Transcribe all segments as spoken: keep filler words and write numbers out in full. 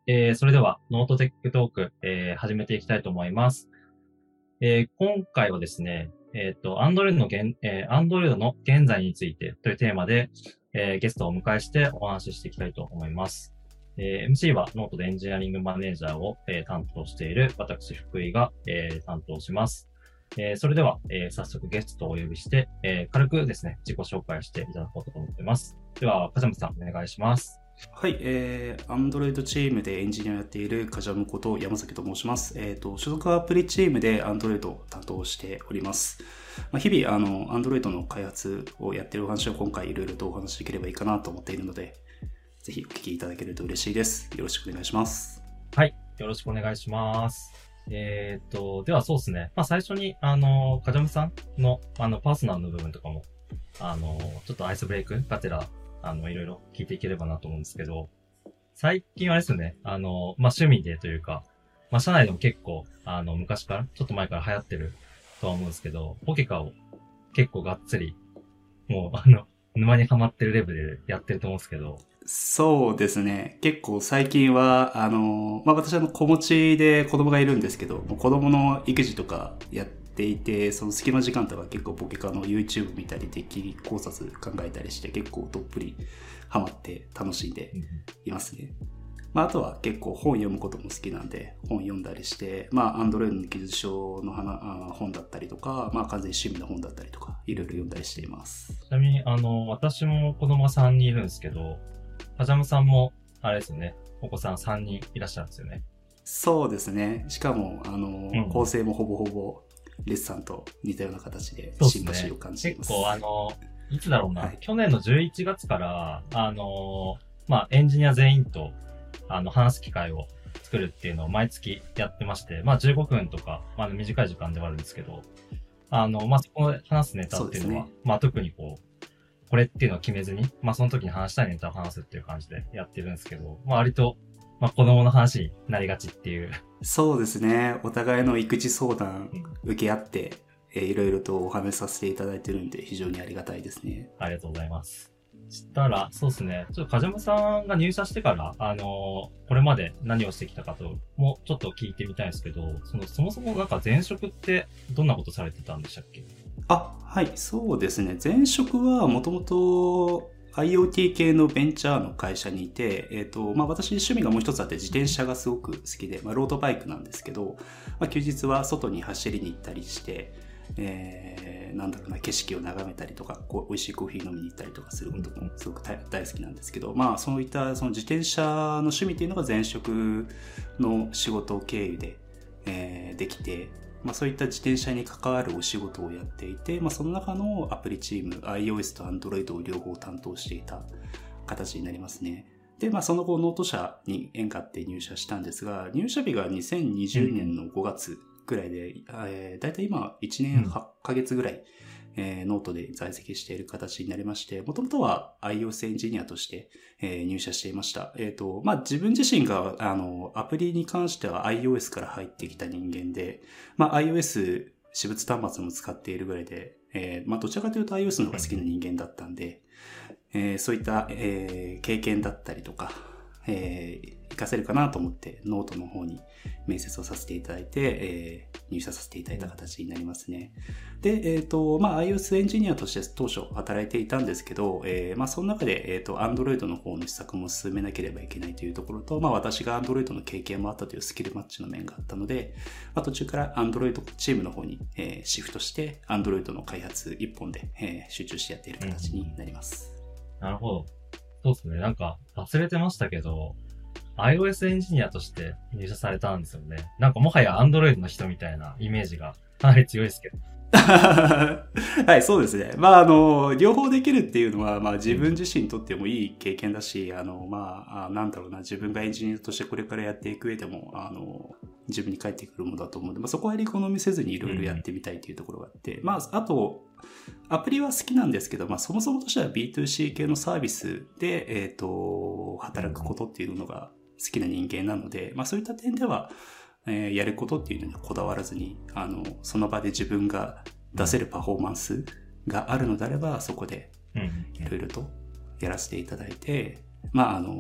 えー、それでは、ノートテックトーク、えー、始めていきたいと思います。えー、今回はですね、えっと、Android の現、えー、Android の現在についてというテーマで、えー、ゲストをお迎えしてお話ししていきたいと思います。えー、エムシー はノートでエンジニアリングマネージャーを、えー、担当している私、福井が、えー、担当します。えー、それでは、えー、早速ゲストをお呼びして、えー、軽くですね、自己紹介していただこうと思っています。では、風間さん、お願いします。 はい、えー、Android チームでエンジニアをやっているカジャムこと山崎と申します。えっと、所属はアプリチームで Android を担当しております。まあ、日々、あの、Android の開発をやっているお話を今回いろいろとお話しできればいいかなと思っているので、ぜひお聞きいただけると嬉しいです。よろしくお願いします。 はい、よろしくお願いします。えっと、ではそうですね。まあ最初に、あの、カジャムさんの、あの、パーソナルの部分とかも、あの、ちょっとアイスブレイクがてら、あの、いろいろ聞いていければなと思うんですけど、最近はあれですよね、あの、まあ趣味でというか、まあ社内でも結構、あの、昔から、ちょっと前から流行ってるとは思うんですけど、ポケカを結構がっつり、もう、あの、沼にハマってるレベルでやってると思うんですけど、 そうですね。結構最近は、あの、まあ、私は子持ちで子供がいるんですけど、もう子供の育児とかやっていて、その隙間時間とか結構ポケカの YouTube 見たり、デッキ考察考えたりして結構どっぷりハマって楽しんでいますね。まあ、あとは結構本読むことも好きなんで、本読んだりして、まあ、Android の技術書のあ本だったりとか、まあ、完全に趣味の本だったりとか、いろいろ読んだりしています。 ちなみに、あの、私も子供がさんにんいるんですけど、カジャムさんも、あれですよね。お子さんさんにんいらっしゃるんですよね。 そうですね。しかも、あの、うん、構成もほぼほぼ、レッサンと似たような形で、シンパシーを感じています。 結構、あの、いつだろうな、はい、去年のじゅういちがつから、あの、まあ、エンジニア全員と、あの、話す機会を作るっていうのを毎月やってまして、まあ、じゅうごふんとか、まあ、短い時間ではあるんですけど、あの、まあ、そこで話すネタっていうのは、ね、まあ、特にこう、これっていうのを決めずに、まあその時に話したいネタを話すっていう感じでやってるんですけど、まあ割と、まあ子供の話になりがちっていう。 そうですね。お互いの育児相談受け合って、うん、えー、いろいろとお話しさせていただいてるんで非常にありがたいですね。 ありがとうございます。したら、そうですね。ちょっとカジャムさんが入社してから、あのー、これまで何をしてきたかと、もうちょっと聞いてみたいんですけど、その、そもそもなんか前職ってどんなことされてたんでしたっけ？ あ、はい、そうですね。前職はもともと IoT 系のベンチャーの会社にいて、えっと、まあ私趣味がもう一つあって自転車がすごく好きで、まあロードバイクなんですけど、まあ休日は外に走りに行ったりして、えー、なんだろうな、景色を眺めたりとか、こう美味しいコーヒー飲みに行ったりとかすることもすごく大好きなんですけど、まあそういったその自転車の趣味っていうのが前職の仕事経由で、えー、できて、まあ、そういった自転車に関わるお仕事をやっていて、まあ、その中のアプリチーム iOS と Android を両方担当していた形になりますね。で、まあ、その後ノート社に縁があって入社したんですが、入社日がにせんにじゅうねんのごがつくらいで、うん、えー、だいたい今いちねんはちかげつぐらい、うんえー、ノートで在籍している形になりまして、もともとは iOS エンジニアとして、えー、入社していました。えっと、まあ、自分自身が、あの、アプリに関しては iOS から入ってきた人間で、まあ、iOS 私物端末も使っているぐらいで、えー、まあ、どちらかというと iOS の方が好きな人間だったんで、えー、そういった、えー、経験だったりとか、えー、活かせるかなと思ってノートの方に面接をさせていただいて、えー、入社させていただいた形になりますね。で、えっと、まあ、iOS エンジニアとして当初働いていたんですけど、えー、まあ、その中で、えっと、Android の方の施策も進めなければいけないというところと、まあ、私が Android の経験もあったというスキルマッチの面があったので、まあ、途中から Android チームの方に、えー、シフトして、Android の開発一本で、えー、集中してやっている形になります。 うん、なるほど。そうですね。なんか、忘れてましたけど、iOS エンジニアとして入社されたんですよね。なんかもはや Android の人みたいなイメージがかなり強いですけど。 はい、そうですね。まあ、あの、両方できるっていうのは、まあ、自分自身にとってもいい経験だし、あの、まあ、なんだろうな、自分がエンジニアとしてこれからやっていく上でも、あの、自分に返ってくるものだと思うので、まあ、そこはリコノミせずにいろいろやってみたいというところがあって、うん、まあ、あと、アプリは好きなんですけど、まあ、そもそもとしては ビーツーシー 系のサービスで、えっと、働くことっていうのが好きな人間なので、まあ、そういった点では、えー、やることっていうのにこだわらずに、あの、その場で自分が出せるパフォーマンスがあるのであれば、そこでいろいろとやらせていただいて、まあ、あの、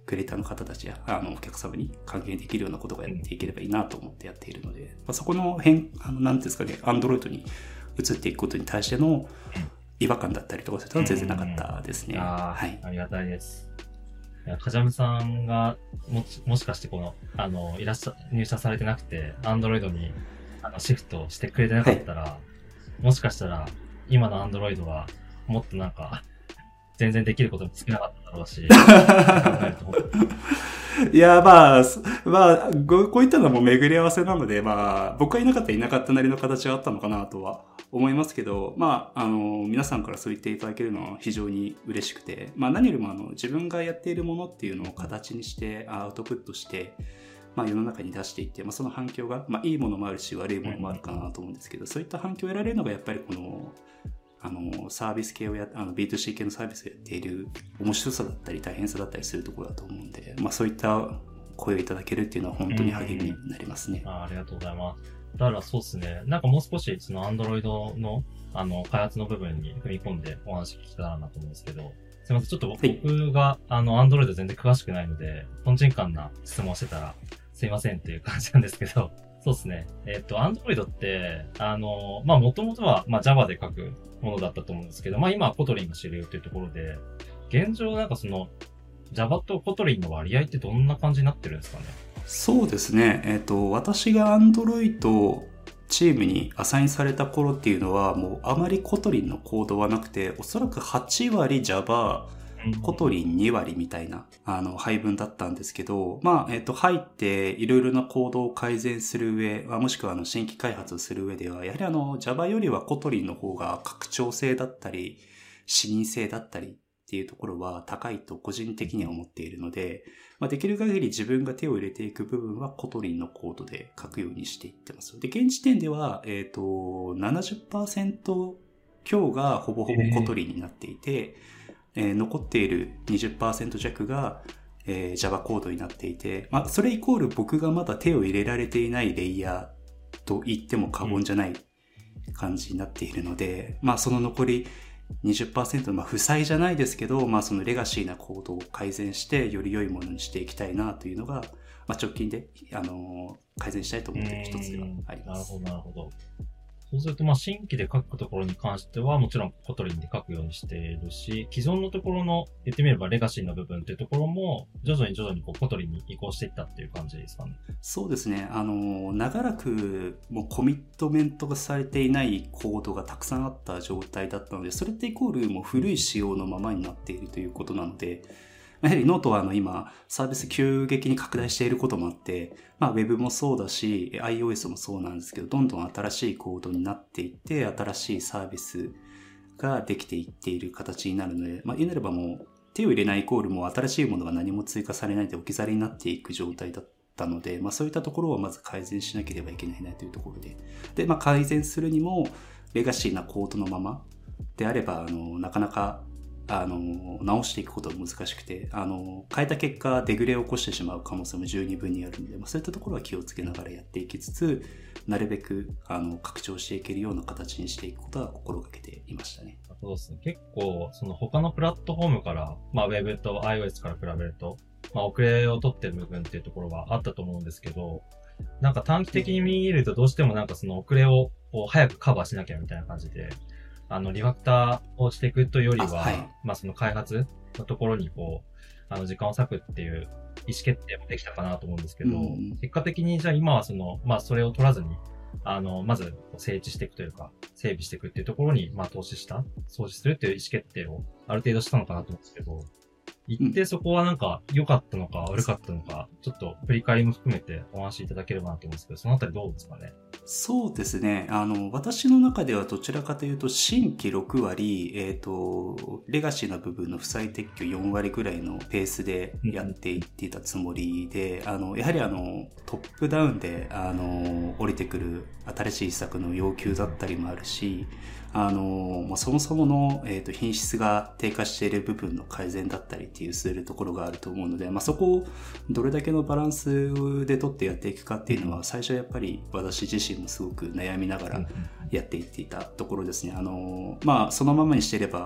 クリエイターの方たちやあのお客様に還元できるようなことがやっていければいいなと思ってやっているので、まあ、そこの変、あのなんていうんですかね、Android に移っていくことに対しての違和感だったりとかそういったのは全然なかったですね。 あ、 はい、 ありがたいです。いや、かじゃむさんがもし、もしかしてこの、あの、いらっしゃ、入社されてなくて、Android にあのシフトしてくれてなかったら、はい、もしかしたら、今の Android はもっとなんか、全然できることも少なかっただろうし、 いや、まあ、まあ、こういったのはもう巡り合わせなので、まあ、僕がいなかったらいなかったなりの形があったのかなとは思いますけど、まあ、あの、皆さんからそう言っていただけるのは非常に嬉しくて、まあ何よりもあの、自分がやっているものっていうのを形にして、アウトプットして、まあ世の中に出していって、まあその反響が、まあいいものもあるし悪いものもあるかなと思うんですけど、そういった反響を得られるのがやっぱりこの、あの、サービス系をや、あの、ビーツーシー 系のサービスをやっている面白さだったり大変さだったりするところだと思うんで、まあそういった声をいただけるっていうのは本当に励みになりますね。 うん、あ, ありがとうございます。だからそうですね。なんかもう少しその Android のあの開発の部分に踏み込んでお話聞けたらなと思うんですけど、すみません。ちょっと僕、はい、があの Android 全然詳しくないので、とんちんかんな質問をしてたらすいませんっていう感じなんですけど、そうですね。えっと、Android って、あの、まあ、もともとは、まあ、Java で書くものだったと思うんですけど、まあ、今は Kotlin が主流というところで、現状なんかその、Java と Kotlin の割合ってどんな感じになってるんですかね？ そうですね。えっと、私が Android チームにアサインされた頃っていうのは、もうあまり Kotlin のコードはなくて、おそらくはちわり Java、コトリンにわりみたいな、あの、配分だったんですけど、まあ、えっと、入って、いろいろなコードを改善する上、もしくは、あの、新規開発をする上では、やはりあの、Java よりはコトリンの方が拡張性だったり、視認性だったりっていうところは高いと個人的には思っているので、まあ、できる限り自分が手を入れていく部分はコトリンのコードで書くようにしていってます。で、現時点では、えっと、ななじゅっパーセント 強がほぼほぼコトリンになっていて、えー、残っている にじゅっパーセント 弱が、えー、Java コードになっていて、まあ、それイコール僕がまだ手を入れられていないレイヤーと言っても過言じゃない感じになっているので、うん、まあ、その残り にじゅっパーセント の、まあ、負債じゃないですけど、まあ、そのレガシーなコードを改善して、より良いものにしていきたいなというのが、まあ、直近で、あのー、改善したいと思っている一つではあります。 なるほど、なるほど。そうすると、まあ、新規で書くところに関しては、もちろんコトリンで書くようにしているし、既存のところの、言ってみればレガシーの部分っていうところも、徐々に徐々にこうコトリンに移行していったっていう感じですかね。 そうですね。あの、長らくもうコミットメントがされていないコードがたくさんあった状態だったので、それってイコールもう古い仕様のままになっているということなので、やはりノートはあの今サービス急激に拡大していることもあって、まあ Web もそうだし iOS もそうなんですけど、どんどん新しいコードになっていって新しいサービスができていっている形になるので、まあ言うなればもう手を入れないイコールもう新しいものが何も追加されないで置き去りになっていく状態だったので、まあそういったところをまず改善しなければいけないなというところで、でまあ改善するにもレガシーなコードのままであればあのなかなかあの直していくことは難しくて、あの変えた結果デグレを起こしてしまう可能性も十二分にあるので、まあ、そういったところは気をつけながらやっていきつつ、なるべくあの拡張していけるような形にしていくことは心がけていましたね。 そうですね。結構その他のプラットフォームから、まあ、Web と iOS から比べると、まあ、遅れを取ってる部分っていうところはあったと思うんですけど、なんか短期的に見るとどうしてもなんかその遅れをこう早くカバーしなきゃみたいな感じで、あの、リファクターをしていくというよりは、はい、まあその開発のところにこう、あの、時間を割くっていう意思決定もできたかなと思うんですけど、うん、結果的にじゃあ今はその、まあそれを取らずに、あの、まず整地していくというか、整備していくっていうところに、まあ投資した、投資するっていう意思決定をある程度したのかなと思うんですけど、一定そこはなんか良かったのか悪かったのか、ちょっと振り返りも含めてお話しいただければなと思うんですけど、そのあたりどうですかね？ そうですね。あの、私の中ではどちらかというと、新規ろくわり、えっと、レガシーな部分の負債撤去よんわりぐらいのペースでやっていっていたつもりで、うん、あの、やはりあの、トップダウンで、あの、降りてくる新しい施策の要求だったりもあるし、あの、まあ、そもそもの、えっと、品質が低下している部分の改善だったりっていうするところがあると思うので、まあ、そこをどれだけのバランスで取ってやっていくかっていうのは、最初はやっぱり私自身もすごく悩みながらやっていっていたところですね。あの、まあ、そのままにしていれば、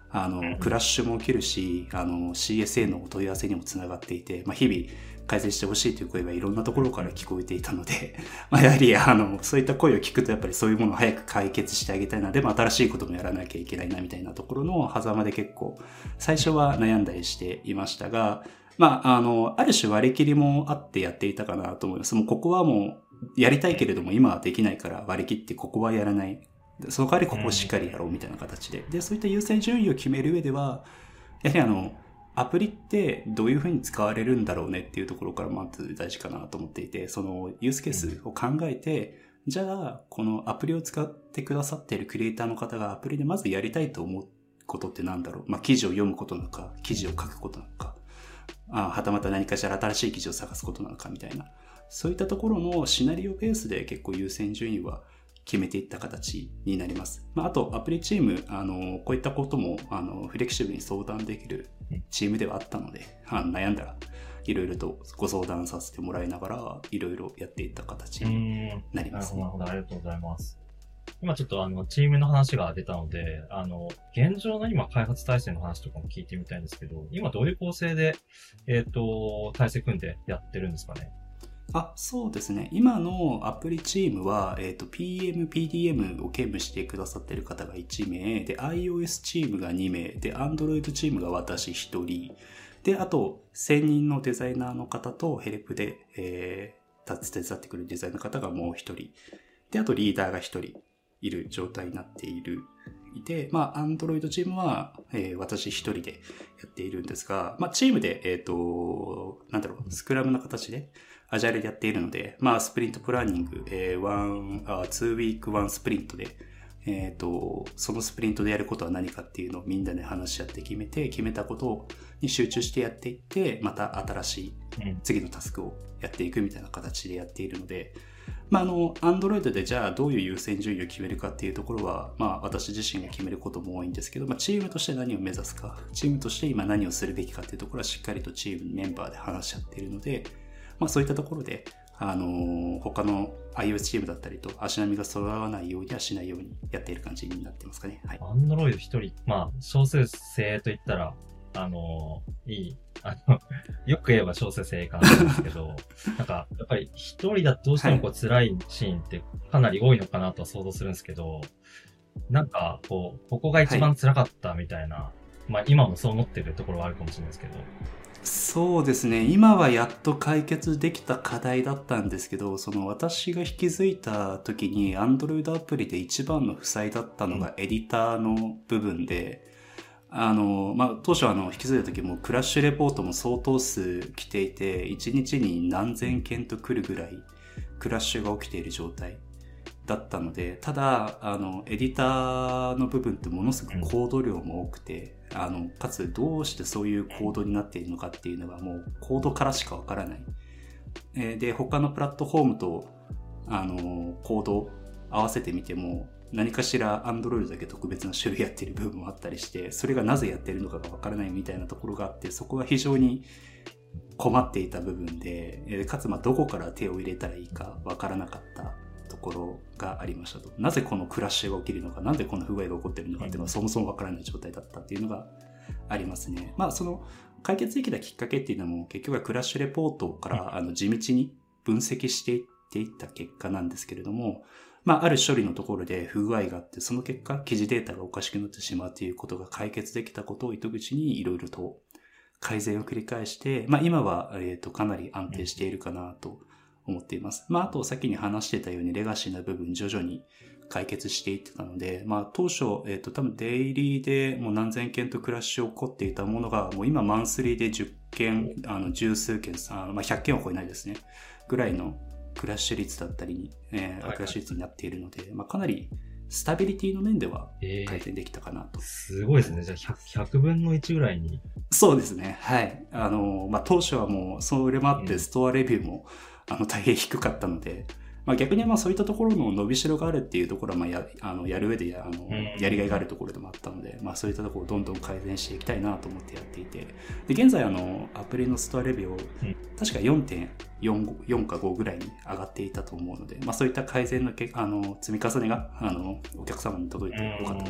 あの、クラッシュも起きるし、あの、シーエスエー のお問い合わせにもつながっていて、まあ、日々改善してほしいという声がいろんなところから聞こえていたので、まあ、やはり、あの、そういった声を聞くと、やっぱりそういうものを早く解決してあげたいな、でも新しいこともやらなきゃいけないな、みたいなところの狭間で結構、最初は悩んだりしていましたが、まあ、あの、ある種割り切りもあってやっていたかなと思います。もうここはもう、やりたいけれども今はできないから割り切ってここはやらない。その代わりここをしっかりやろうみたいな形で。で、そういった優先順位を決める上では、やはりあの、アプリってどういうふうに使われるんだろうねっていうところからまず大事かなと思っていて、そのユースケースを考えて、じゃあ、このアプリを使ってくださっているクリエイターの方がアプリでまずやりたいと思うことってなんだろう。まあ、記事を読むことなのか、記事を書くことなのか、あはたまた何かしら新しい記事を探すことなのかみたいな。そういったところのシナリオベースで結構優先順位は決めていった形になります。まあ、あと、アプリチーム、あの、こういったことも、あの、フレキシブルに相談できるチームではあったので、あの悩んだら、いろいろとご相談させてもらいながら、いろいろやっていった形になります、ね。 なるほど、なるほど、ありがとうございます。今ちょっとあの、チームの話が出たので、あの、現状の今開発体制の話とかも聞いてみたいんですけど、今どういう構成で、えっと、体制組んでやってるんですかね？ あ、そうですね。今のアプリチームは、えっと、ピーエム、ピーディーエム を兼務してくださっている方がいち名、で、iOS チームがに名、で、Android チームが私ひとり、で、あと、専任のデザイナーの方とヘルプで、えー、手伝ってくるデザイナーの方がもうひとり。で、あとリーダーがひとりいる状態になっている。いて、まあ、Android チームは、えー、私一人でやっているんですが、まあ、チームで、えっと、なんだろう、スクラムの形で、アジャイルでやっているので、まあ、スプリントプランニング、えー、ワン、あ、ツーウィークワンスプリントで、えっと、そのスプリントでやることは何かっていうのをみんなで話し合って決めて、決めたことに集中してやっていって、また新しい次のタスクをやっていくみたいな形でやっているので、まあ、あの、Android でじゃあどういう優先順位を決めるかっていうところは、まあ、私自身が決めることも多いんですけど、まあ、チームとして何を目指すか、チームとして今何をするべきかっていうところはしっかりとチームメンバーで話し合っているので、まあ、そういったところで、あの、他の iOS チームだったりと足並みが揃わないようにはしないようにやっている感じになってますかね。はい。 Android 一人、まあ、少数精鋭と言ったら、あの、いい、あの、よく言えば少数精鋭かなと思うんですけど、なんか、やっぱり一人だとどうしてもこう辛いシーンってかなり多いのかなとは想像するんですけど、なんか、こう、ここが一番辛かったみたいな、はい、まあ今もそう思ってるところはあるかもしれないですけど。 そうですね。今はやっと解決できた課題だったんですけど、その私が引き継いだ時に Android アプリで一番の負債だったのがエディターの部分で、うん、あの、まあ、当初あの、引き継いだ時もクラッシュレポートも相当数来ていて、いちにちに何千件と来るぐらいクラッシュが起きている状態だったので、ただ、あの、エディターの部分ってものすごくコード量も多くて、あの、かつどうしてそういうコードになっているのかっていうのはもうコードからしかわからない。えー、で、他のプラットフォームと、あの、コードを合わせてみても、何かしら Android だけ特別な種類やっている部分もあったりして、それがなぜやっているのかがわからないみたいなところがあって、そこが非常に困っていた部分で、えー、かつまあどこから手を入れたらいいかわからなかったところがありましたと。なぜこのクラッシュが起きるのか、なんでこんな不具合が起こっているのかっていうのはそもそもわからない状態だったっていうのがありますね。まあその解決できたきっかけっていうのも結局はクラッシュレポートからあの地道に分析していっていった結果なんですけれども、まあある処理のところで不具合があって、その結果記事データがおかしくなってしまうということが解決できたことを糸口にいろいろと改善を繰り返して、まあ今はえっとかなり安定しているかなと思っています。まあ、あと先に話してたようにレガシーな部分徐々に解決していってたので、まあ当初、えっと多分デイリーでもう何千件とクラッシュ起こっていたものが、もう今マンスリーでじゅっけん、あの十数件、あのまあひゃっけんは超えないですね。ぐらいのクラッシュ率だったりに、えー、クラッシュ率になっているので、まあかなりスタビリティの面では改善できたかなと。 えー、すごいですね。じゃあひゃく、ひゃくぶんのいちぐらいに。 そうですね。はい。あの、まあ当初はもうそれもあってストアレビューも、うん、あの大変低かったので、まあ、逆にまあそういったところの伸びしろがあるっていうところはまあ や, あのやる上であのやりがいがあるところでもあったので、まあ、そういったところをどんどん改善していきたいなと思ってやっていて、で現在あのアプリのストアレビューを確か よんてんよん かごぐらいに上がっていたと思うので、まあ、そういった改善のけあの積み重ねがあのお客様に届いてよかったなと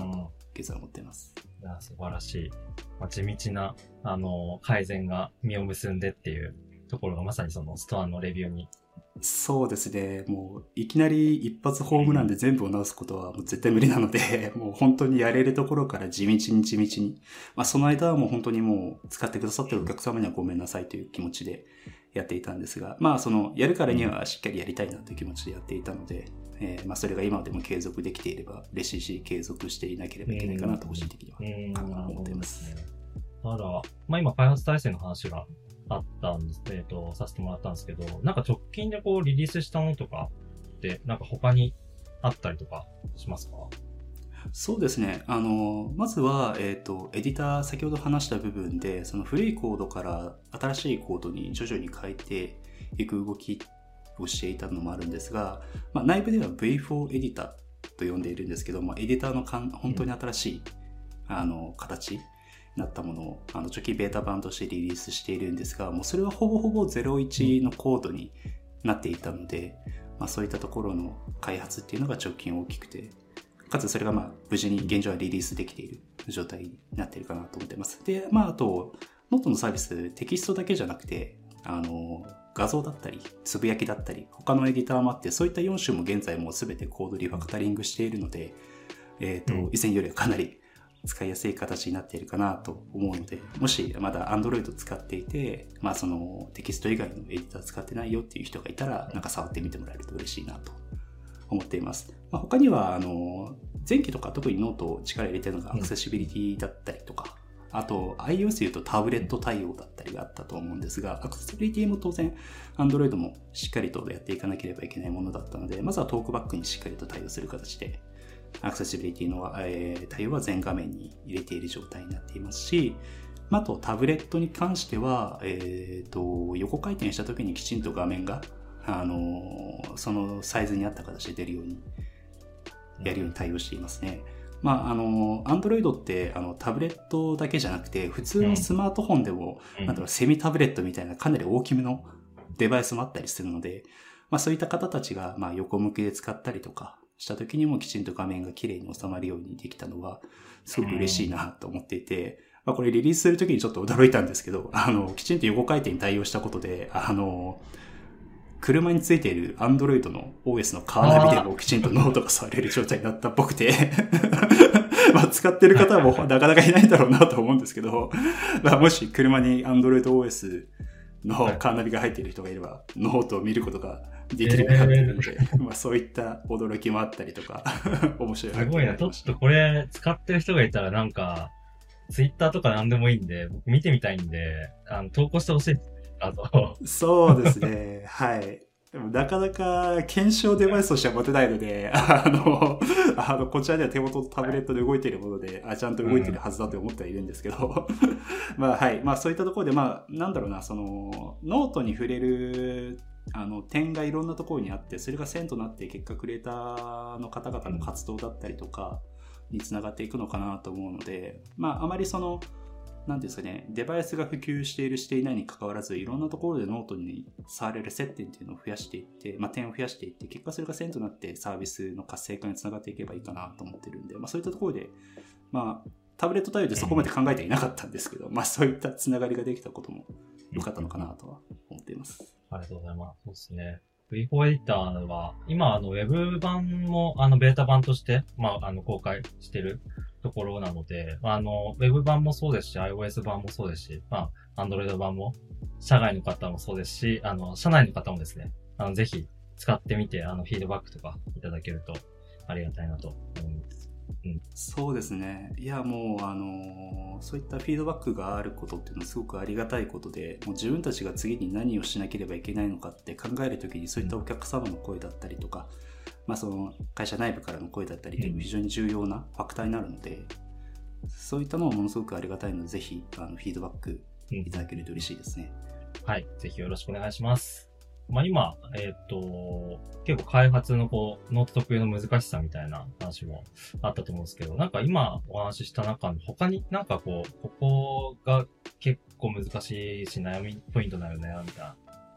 現在思っています。 いや、素晴らしい。まあ、地道な、あの、改善が実を結んでっていうところがまさにそのストアのレビューに。 そうですね。もう、いきなり一発ホームランで全部を直すことはもう絶対無理なので、もう本当にやれるところから地道に地道に。まあ、その間はもう本当にもう使ってくださってるお客様にはごめんなさいという気持ちでやっていたんですが、まあ、その、やるからにはしっかりやりたいなという気持ちでやっていたので、えー、まあ、それが今でも継続できていれば嬉しいし、継続していなければいけないかなと、個人的には思っています。 ただ、まあ、今、開発体制の話があったんです、えっと、させてもらったんですけど、なんか直近でこうリリースしたものとかって、なんか他にあったりとかしますか？ そうですね。あの、まずは、えっと、エディター、先ほど話した部分で、その古いコードから新しいコードに徐々に変えていく動きをしていたのもあるんですが、まあ、内部では ブイフォー エディターと呼んでいるんですけども、エディターのかん本当に新しい、うん、あの、形になったものを、あの、直近ベータ版としてリリースしているんですが、もうそれはほぼほぼゼロイチのコードになっていたので、まあ、そういったところの開発っていうのが直近大きくて、かつそれがまあ無事に現状はリリースできている状態になっているかなと思っています。で、まああと、ノートのサービス、テキストだけじゃなくて、あの、画像だったり、つぶやきだったり、他のエディターもあって、そういったよん種も現在もうすべてコードリファクタリングしているので、えっと、以前よりはかなり使いやすい形になっているかなと思うので、もしまだ Android 使っていて、まあそのテキスト以外のエディター使ってないよっていう人がいたら、なんか触ってみてもらえると嬉しいなと思っています。まあ、他には、あの、前期とか特にノートを力入れてるのがアクセシビリティだったりとか、うん、あと iOS で言うとタブレット対応だったりがあったと思うんですが、アクセシビリティも当然 Android もしっかりとやっていかなければいけないものだったので、まずはトークバックにしっかりと対応する形で、アクセシビリティの、えー、対応は全画面に入れている状態になっていますし、あとタブレットに関しては、えーと、横回転した時にきちんと画面があのそのサイズに合った形で出るようにやるように対応していますね。まああの Android ってあのタブレットだけじゃなくて普通のスマートフォンでも、うん、なんだろうセミタブレットみたいなかなり大きめのデバイスもあったりするので、まあ、そういった方たちがまあ横向きで使ったりとかした時にもきちんと画面が綺麗に収まるようにできたのはすごく嬉しいなと思っていて、まあ、これリリースする時にちょっと驚いたんですけど、あのきちんと横回転に対応したことであの車についている Android の オーエス のカーナビでもきちんとノートが触れる状態になったっぽくてまあ使ってる方もなかなかいないだろうなと思うんですけど、まあ、もし車に Android オーエス のカーナビが入っている人がいればノートを見ることができるようになっているので、えー、まあそういった驚きもあったりとか面白いな。 すごいな。ちょっとこれ使ってる人がいたらなんか Twitter とか何でもいいんで僕見てみたいんであの投稿してほしいです。あとそうですね。はい。でもなかなか検証デバイスとしては持てないので、あの、あの、こちらでは手元とタブレットで動いているもので、あ、ちゃんと動いているはずだと思ってはいるんですけど、うん、まあはい。まあそういったところで、まあなんだろうな、その、ノートに触れる、あの、点がいろんなところにあって、それが線となって結果クリエイターの方々の活動だったりとかにつながっていくのかなと思うので、まああまりその、なんですかね、デバイスが普及しているしていないに関わらずいろんなところでノートに触れる接点っていうのを増やしていって、まあ、点を増やしていって結果それが線となってサービスの活性化につながっていけばいいかなと思ってるんで、まあ、そういったところで、まあ、タブレット対応でそこまで考えていなかったんですけど、まあ、そういったつながりができたことも良かったのかなとは思っています。 ありがとうございます。そうですね。ブイフォー エディターは今あのウェブ版もあのベータ版としてまああの公開してるところなので、あのウェブ版もそうですし iOS 版もそうですし、まあ Android 版も社外の方もそうですし、あの社内の方もですね、あのぜひ使ってみてあのフィードバックとかいただけるとありがたいなと思います。 うん、そうですね。いやもうあのー、そういったフィードバックがあることっていうのはすごくありがたいことで、もう自分たちが次に何をしなければいけないのかって考えるときにそういったお客様の声だったりとか、まあその会社内部からの声だったりという非常に重要なファクターになるので、そういったのはものすごくありがたいので、ぜひあのフィードバックいただけると嬉しいですね。 うん、はい、ぜひよろしくお願いします。まあ今、えっと、結構開発のこう、ノート特有の難しさみたいな話もあったと思うんですけど、なんか今お話しした中の他になんかこう、ここが結構難しいし悩みポイントだよね、みたいな、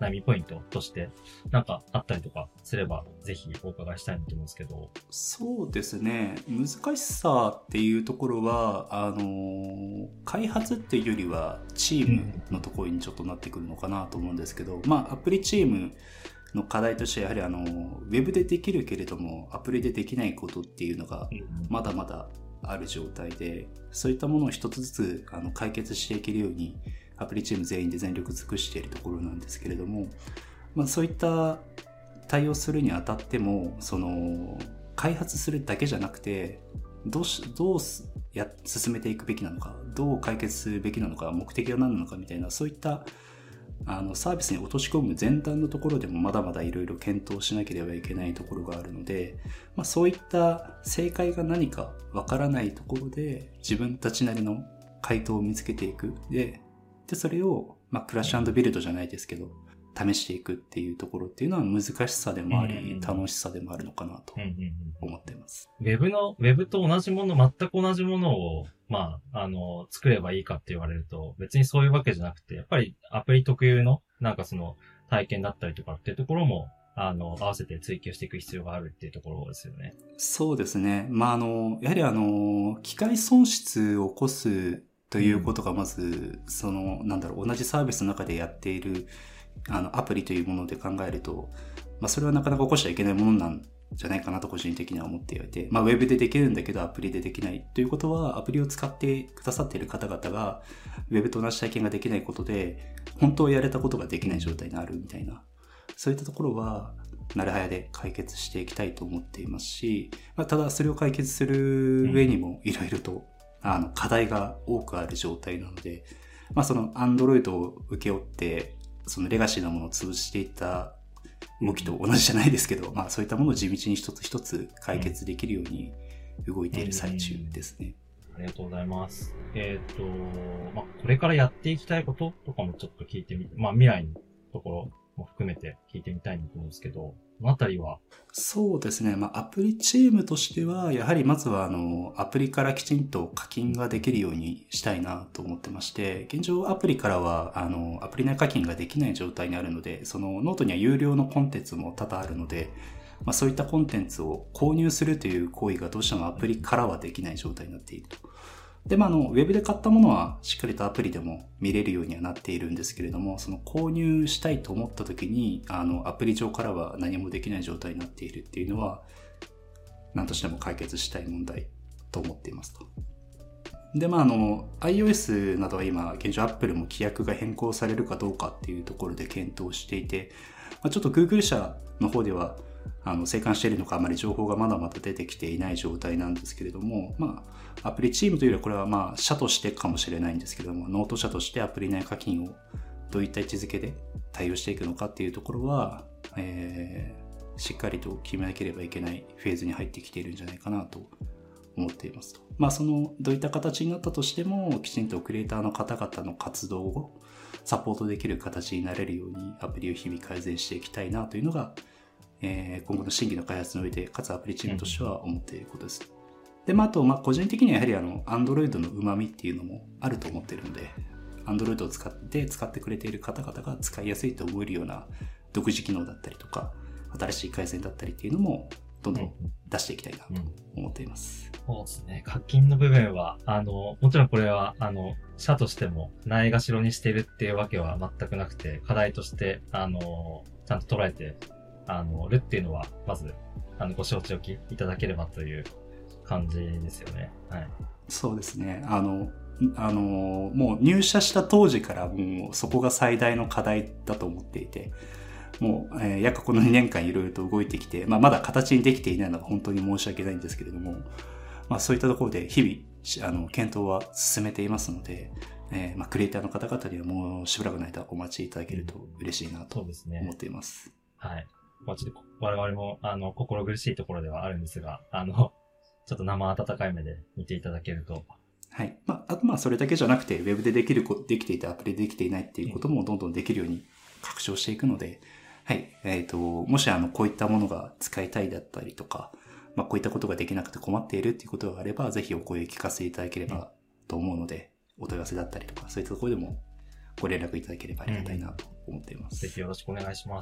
悩みポイントとして、なんかあったりとかすれば、ぜひお伺いしたいなと思うんですけど。 そうですね。難しさっていうところは、あの、開発っていうよりは、チームのところにちょっとなってくるのかなと思うんですけど、うん、まあ、アプリチームの課題として、やはりあの、ウェブでできるけれども、アプリでできないことっていうのが、まだまだある状態で、そういったものを一つずつあの解決していけるように、アプリチーム全員で全力尽くしているところなんですけれども、まあ、そういった対応するにあたっても、その開発するだけじゃなくて、どうしどうや進めていくべきなのか、どう解決するべきなのか、目的は何なのかみたいな、そういったあのサービスに落とし込む前段のところでもまだまだいろいろ検討しなければいけないところがあるので、まあ、そういった正解が何かわからないところで自分たちなりの回答を見つけていく。で、でそれを、まあ、クラッシュ&ビルドじゃないですけど、試していくっていうところっていうのは難しさでもあり、楽しさでもあるのかなと思っています。 ウェブの、ウェブと同じもの、全く同じものを、まあ、あの、作ればいいかって言われると、別にそういうわけじゃなくて、やっぱりアプリ特有の、なんかその、体験だったりとかっていうところも、あの、合わせて追求していく必要があるっていうところですよね。 そうですね。まあ、あの、やはりあの、機械損失を起こすということがまず、うん、その、なんだろう、同じサービスの中でやっている、あの、アプリというもので考えると、まあ、それはなかなか起こしちゃいけないものなんじゃないかなと個人的には思っていて、まあ、ウェブでできるんだけどアプリでできないということは、アプリを使ってくださっている方々が、ウェブと同じ体験ができないことで、本当はやれたことができない状態になるみたいな、そういったところは、なるはやで解決していきたいと思っていますし、まあ、ただそれを解決する上にもいろいろと、あの、課題が多くある状態なので、まあ、その Android を請け負って、そのレガシーなものを潰していった動きと同じじゃないですけど、まあそういったものを地道に一つ一つ解決できるように動いている最中ですね。 ありがとうございます。えっと、まあこれからやっていきたいこととかもちょっと聞いてみて、まあ未来のところも含めて聞いてみたいなと思うんですけど、このあたりは？ そうですね。まあアプリチームとしては、やはりまずはあの、アプリからきちんと課金ができるようにしたいなと思ってまして、現状アプリからはあの、アプリ内課金ができない状態にあるので、そのノートには有料のコンテンツも多々あるので、まあそういったコンテンツを購入するという行為がどうしてもアプリからはできない状態になっていると。で、まあ、あの、ウェブで買ったものはしっかりとアプリでも見れるようにはなっているんですけれども、その購入したいと思った時に、あの、アプリ上からは何もできない状態になっているっていうのは、何としても解決したい問題と思っていますと。で、まあ、あの、iOS などは今、現状 Apple も規約が変更されるかどうかっていうところで検討していて、まあ、ちょっと Google 社の方では、あの、静観しているのかあまり情報がまだまだ出てきていない状態なんですけれども、まあ、アプリチームというよりはこれはまあ、社としてかもしれないんですけれども、ノート社としてアプリ内課金をどういった位置づけで対応していくのかっていうところは、えー、しっかりと決めなければいけないフェーズに入ってきているんじゃないかなと思っていますと。まあ、その、どういった形になったとしても、きちんとクリエイターの方々の活動をサポートできる形になれるようにアプリを日々改善していきたいなというのが、えー、今後の新規の開発において、かつアプリチームとしては思っていることです。で、まあ、あと、まあ、個人的にはやはりあの、Android の旨味っていうのもあると思っているので、Android を使って使ってくれている方々が使いやすいと思えるような独自機能だったりとか、新しい改善だったりっていうのも、どんどん出していきたいなと思っています。 うんうん、そうですね。課金の部分は、あの、もちろんこれは、あの、社としてもないがしろにしているっていうわけは全くなくて、課題として、あの、ちゃんと捉えて、あの、るっていうのは、まず、あの、ご承知おきいただければという感じですよね。はい。 そうですね。あの、あの、もう入社した当時からもうそこが最大の課題だと思っていて、もう、えー、約このにねんかんいろいろと動いてきて、まあ、まだ形にできていないのが本当に申し訳ないんですけれども、まあ、そういったところで日々、あの、検討は進めていますので、えー、まあ、クリエイターの方々にはもうしばらくの間お待ちいただけると嬉しいなと思っています。 そうですね。はい。まあ、ちょっと我々も、あの、心苦しいところではあるんですが、あの、ちょっと生温かい目で見ていただけると。 はい。まあ、あとまあ、それだけじゃなくて、ウェブでできる、できていたアプリでできていないっていうこともどんどんできるように拡張していくので、はい。えっと、もしあの、こういったものが使いたいだったりとか、まあ、こういったことができなくて困っているっていうことがあれば、ぜひお声聞かせていただければと思うので、お問い合わせだったりとか、そういったところでもご連絡いただければありがたいなと思っています。 ぜひよろしくお願いします。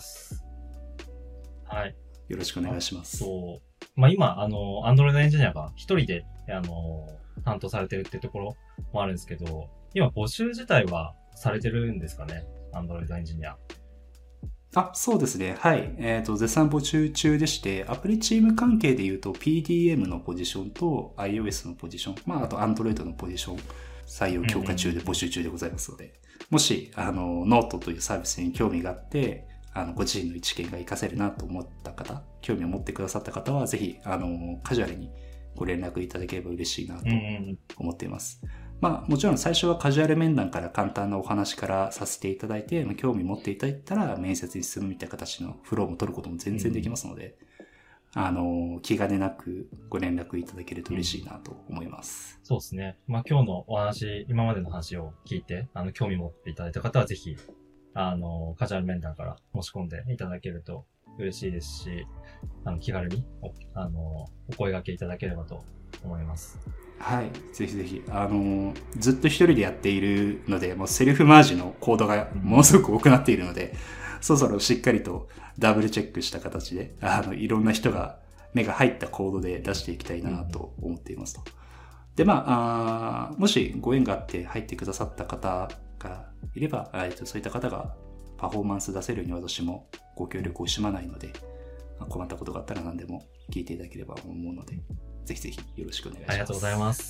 はい。 よろしくお願いします。 そう。まあ今、あの、Android エンジニアが一人で、あの、担当されてるっていうところもあるんですけど、今募集自体はされてるんですかね？ Android エンジニア。 あ、そうですね。はい。えっと、絶賛募集中でして、アプリチーム関係で言うと ピーディーエム のポジションと iOS のポジション、まあ、あと Android のポジション、採用強化中で募集中でございますので、うんうん、もし、あの、ノートというサービスに興味があって、あの、ご自身の知見が活かせるなと思った方、興味を持ってくださった方は、ぜひ、あの、カジュアルにご連絡いただければ嬉しいなと思っています。うんうん、まあ、もちろん最初はカジュアル面談から簡単なお話からさせていただいて、興味持っていただいたら面接に進むみたいな形のフローも取ることも全然できますので、うん、あの、気兼ねなくご連絡いただけると嬉しいなと思います。 うん、そうですね。まあ、今日のお話、今までの話を聞いて、あの、興味持っていただいた方はぜひ、あの、カジュアル面談から申し込んでいただけると嬉しいですし、あの、気軽にお、あの、お声掛けいただければと思います。 はい。ぜひぜひ。あの、ずっと一人でやっているので、もうセルフマージのコードがものすごく多くなっているので、うん、そろそろしっかりとダブルチェックした形で、あの、いろんな人が目が入ったコードで出していきたいなと思っていますと。うん、で、まあ、あもしご縁があって入ってくださった方がいれば、えっと、そういった方がパフォーマンス出せるように私もご協力を惜しまないので、困ったことがあったら何でも聞いていただければ思うので、ぜひぜひよろしくお願いします。 ありがとうございます。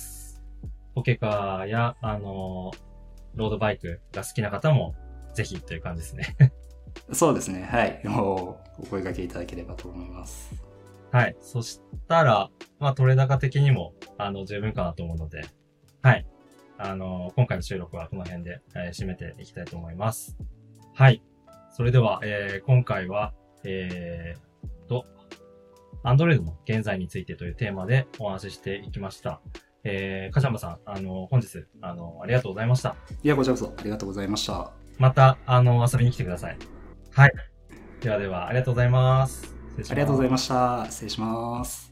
ポケカーや、あの、ロードバイクが好きな方も、ぜひという感じですね。 そうですね。はい。もう、お声掛けいただければと思います。 はい。そしたら、まあ、取れ高的にも、あの、十分かなと思うので、はい。あの、今回の収録はこの辺で、えー、締めていきたいと思います。はい。それでは、えー、今回は、えーと、Android の現在についてというテーマでお話ししていきました。えー、かしゃんばさん、あの、本日、あの、ありがとうございました。 いや、こちらこそありがとうございました。 また、あの、遊びに来てください。はい。ではでは、ありがとうございます。 ありがとうございました。失礼します。